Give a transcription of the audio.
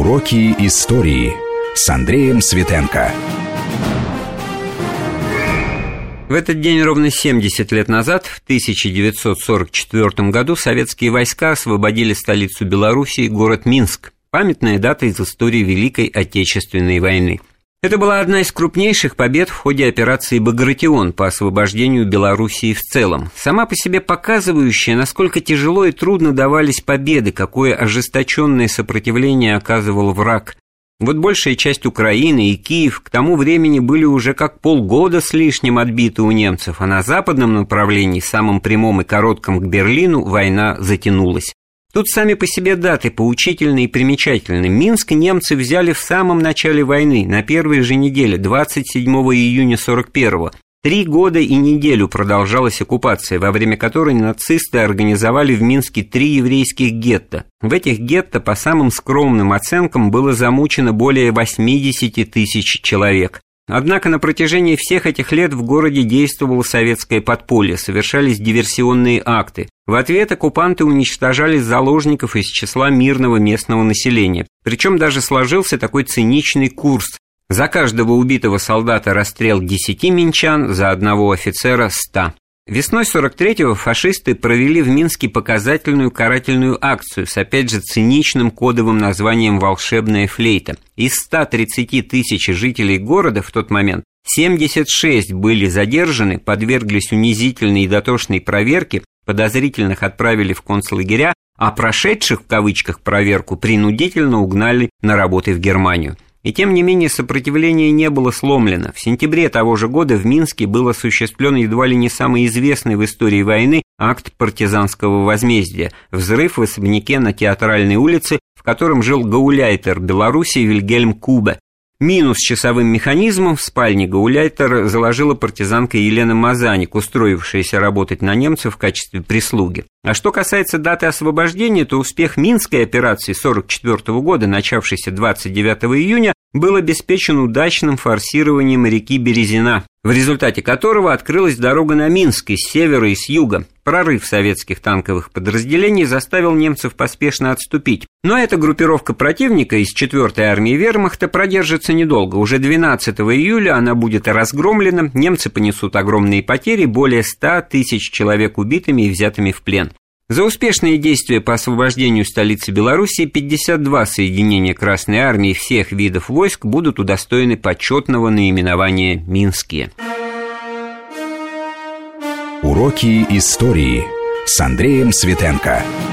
Уроки истории с Андреем Светенко. В этот день ровно 70 лет назад, в 1944 году, советские войска освободили столицу Белоруссии, город Минск. Памятная дата из истории Великой Отечественной войны. Это была одна из крупнейших побед в ходе операции «Багратион» по освобождению Белоруссии в целом, сама по себе показывающая, насколько тяжело и трудно давались победы, какое ожесточенное сопротивление оказывал враг. Вот большая часть Украины и Киев к тому времени были уже как полгода с лишним отбиты у немцев, а на западном направлении, самом прямом и коротком к Берлину, война затянулась. Тут сами по себе даты поучительны и примечательны. Минск немцы взяли в самом начале войны, на первой же неделе, 27 июня 41-го. 3 года и неделю продолжалась оккупация, во время которой нацисты организовали в Минске 3 еврейских гетто. В этих гетто, по самым скромным оценкам, было замучено более 80 тысяч человек. Однако на протяжении всех этих лет в городе действовало советское подполье, совершались диверсионные акты. В ответ оккупанты уничтожали заложников из числа мирного местного населения. Причем даже сложился такой циничный курс. За каждого убитого солдата расстрел 10 минчан, за одного офицера 100. Весной 43-го фашисты провели в Минске показательную карательную акцию с опять же циничным кодовым названием «Волшебная флейта». Из 130 тысяч жителей города в тот момент 76 были задержаны, подверглись унизительной и дотошной проверке, подозрительных отправили в концлагеря, а прошедших в кавычках проверку принудительно угнали на работы в Германию. И тем не менее сопротивление не было сломлено. В сентябре того же года в Минске был осуществлен едва ли не самый известный в истории войны акт партизанского возмездия – взрыв в особняке на Театральной улице, в котором жил гауляйтер Беларуси Вильгельм Кубе. Минус часовым механизмом в спальне гауляйтер заложила партизанка Елена Мазаник, устроившаяся работать на немцев в качестве прислуги. А что касается даты освобождения, то успех Минской операции 1944 года, начавшейся 29 июня, был обеспечен удачным форсированием реки Березина, в результате которого открылась дорога на Минск и с севера, и с юга. Прорыв советских танковых подразделений заставил немцев поспешно отступить. Но эта группировка противника из 4-й армии вермахта продержится недолго. Уже 12 июля она будет разгромлена, немцы понесут огромные потери, более 100 тысяч человек убитыми и взятыми в плен. За успешные действия по освобождению столицы Белоруссии 52 соединения Красной Армии всех видов войск будут удостоены почетного наименования «Минские». Уроки истории с Андреем Светенко.